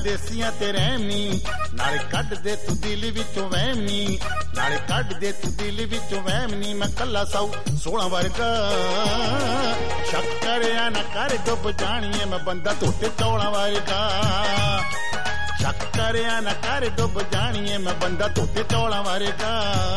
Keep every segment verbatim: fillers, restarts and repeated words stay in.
ਪਰਦੇਸੀਆਂ ਤੇ ਰਹਿਮੀ, ਨਾਲੇ ਕੱਢ ਦੇ ਤੂੰ ਦਿਲ ਵਿੱਚੋਂ ਵਹਿਮ ਨੀ, ਨਾਲੇ ਕੱਢ ਦੇ ਤੂੰ ਦਿਲ ਵਿੱਚੋਂ ਵਹਿਮ ਨੀ। ਮੈਂ ਕੱਲਾ ਸਾਊ ਸੋਹਣਾ ਵਰਗਾ, ਸ਼ੱਕ ਕਰਿਆ ਨਾ ਕਰ ਡੁੱਬ ਜਾਣੀਏ ਮੈਂ ਬੰਦਾ ਧੋਤੇ ਚੌਲਾਂ ਵਰਗਾ, ਸ਼ੱਕ ਕਰਿਆ ਨਾ ਕਰ ਡੁੱਬ ਜਾਣੀਏ ਮੈਂ ਬੰਦਾ ਧੋਤੇ ਚੌਲਾਂ ਵਰਗਾ।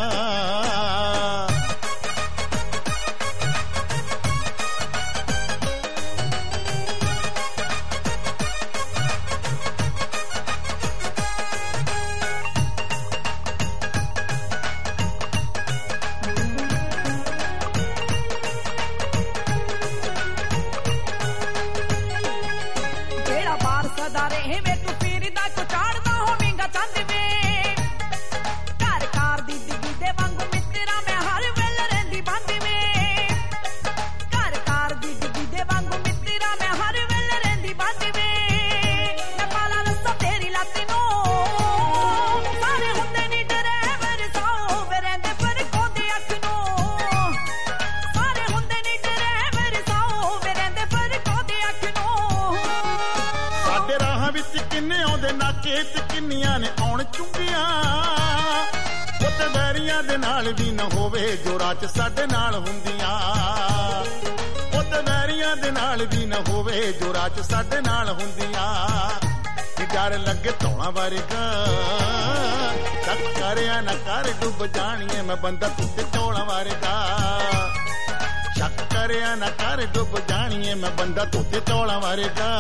ਕਿੰਨੀਆਂ ਨੇ ਆਉਣ ਚੁੰਗੀਆਂ, ਉੱਤੇ ਵੈਰੀਆਂ ਦੇ ਨਾਲ ਵੀ ਨਾ ਹੋਵੇ ਜੋ ਰਾਤ ਸਾਡੇ ਨਾਲ ਹੁੰਦੀਆਂ, ਉੱਤੇ ਵੈਰੀਆਂ ਦੇ ਨਾਲ ਵੀ ਨਾ ਹੋਵੇ ਜੋ ਰਾਤ ਸਾਡੇ ਨਾਲ ਹੁੰਦੀਆਂ। ਕਿ ਡਰ ਲੱਗੇ ਧੌਣਾ ਵਰਗਾ, ਸ਼ੱਕ ਕਰਿਆ ਨਾ ਕਰ ਡੁੱਬ ਜਾਣੀਏ ਮੈਂ ਬੰਦਾ ਧੋਤੇ ਚੌਲਾਂ ਵਰਗਾ, ਸ਼ੱਕ ਕਰਿਆ ਨਾ ਕਰ ਡੁੱਬ ਜਾਣੀਏ ਮੈਂ ਬੰਦਾ ਧੋਤੇ ਚੌਲਾਂ ਵਰਗਾ।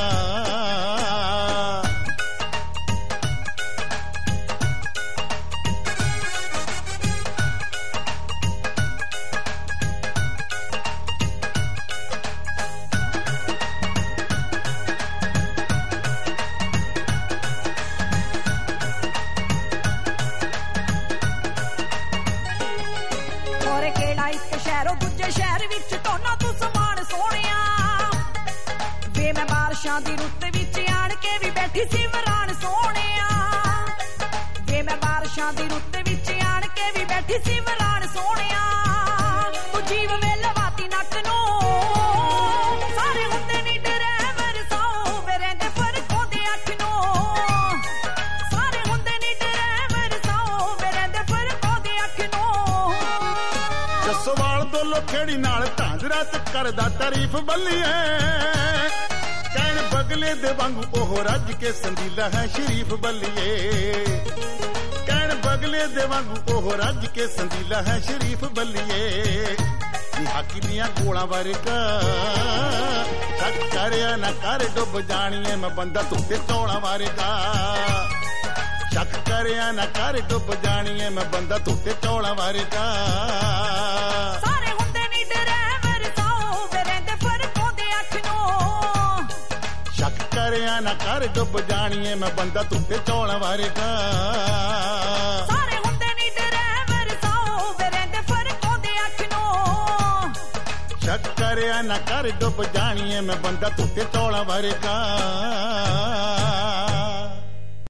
ਸ਼ਹਿਰ ਵਿੱਚ ਧੋਨਾ ਤੂੰ ਸਮਾਨ ਸੋਹਣਿਆ ਵੇ, ਮੈਂ ਬਾਰਿਸ਼ਾਂ ਦੀ ਰੁੱਤ ਵਿੱਚ ਆਣ ਕੇ ਵੀ ਬੈਠੀ ਸੀ ਵਰਾਨ ਸੋਹਣਿਆ ਵੇ, ਮੈਂ ਬਾਰਿਸ਼ਾਂ ਦੀ ਰੁੱਤ ਵਿੱਚ ਆਣ ਕੇ ਵੀ ਬੈਠੀ ਸੀ ਵਰਾਨ ਸੋਹਣਿਆ। ਤੂੰ ਜੀਵ ਵੇ ਲਵਾਤੀ ਨੱਕ ਨੂੰ, ਸਾਰੇ ਹੁੰਦੇ ਨੀ ਡਰਾਈਵਰ ਸੌ ਵੇ ਰਹਿੰਦੇ ਫਰਕ ਹੁੰਦੇ ਅੱਖ ਨੂੰ, ਸਾਰੇ ਹੁੰਦੇ ਨੀ ਡਰਾਈਵਰ ਸੌ ਵੇ ਰਹਿੰਦੇ ਫਰਕ ਹੁੰਦੇ ਅੱਖ ਨੂੰ। ਜੱਸੋਵਾਲ ਦੋਲੋ ਖੇੜੀ ਨਾਲ ਝਾਂਜਰਾ ਤੇ ਕਰਦਾ ਤਾਰੀਫ ਬੱਲੀਏ, ਕਹਿਣ ਬਗਲੇ ਦੇ ਵਾਂਗੂ ਉਹ ਰੱਜ ਕੇ ਸੰਦੀਲਾ ਹੈ ਸ਼ਰੀਫ ਬੱਲੀਏ, ਕਹਿਣ ਬਗਲੇ ਦੇ ਵਾਂਗੂ ਉਹ ਰੱਜ ਕੇ ਸੰਦੀਲਾ ਹੈ ਸ਼ਰੀਫ ਬੱਲੀਏ। ਹਾਕੀ ਦੀਆਂ ਗੋਲਾਂ ਵਰਗਾ, ਸ਼ੱਕ ਕਰਿਆ ਨਾ ਕਰ ਡੁੱਬ ਜਾਣੀਏ ਮੈਂ ਬੰਦਾ ਧੋਤੇ ਚੌਲਾਂ ਵਰਗਾ, ਸ਼ੱਕ ਕਰਿਆ ਨਾ ਕਰ ਡੁੱਬ ਜਾਣੀਏ ਮੈਂ ਬੰਦਾ ਧੋਤੇ ਚੌਲਾਂ ਵਰਗਾ। ਸਾਰੇ ਹੁੰਦੇ ਨੀ ਡਰਾਈਵਰ ਸੌ ਵੇ ਰਹਿੰਦੇ ਫਰਕ ਹੁੰਦੇ ਅੱਖ ਨੂੰ, ਸ਼ੱਕ ਕਰਿਆ ਨਾ ਕਰ ਡੁੱਬ ਜਾਣੀਏ ਮੈਂ ਬੰਦਾ ਧੋਤੇ ਚੌਲਾਂ ਵਰਗਾ। ਸਾਰੇ ਹੁੰਦੇ ਨੀ ਡਰਾਈਵਰ ਸੌ ਵੇ ਰਹਿੰਦੇ ਫਰਕ ਹੁੰਦੇ ਅੱਖ ਨੂੰ, ਸ਼ੱਕ ਕਰਿਆ ਨਾ ਕਰ ਡੁੱਬ ਜਾਣੀਏ ਮੈਂ ਬੰਦਾ ਧੋਤੇ ਚੌਲਾਂ ਵਰਗਾ।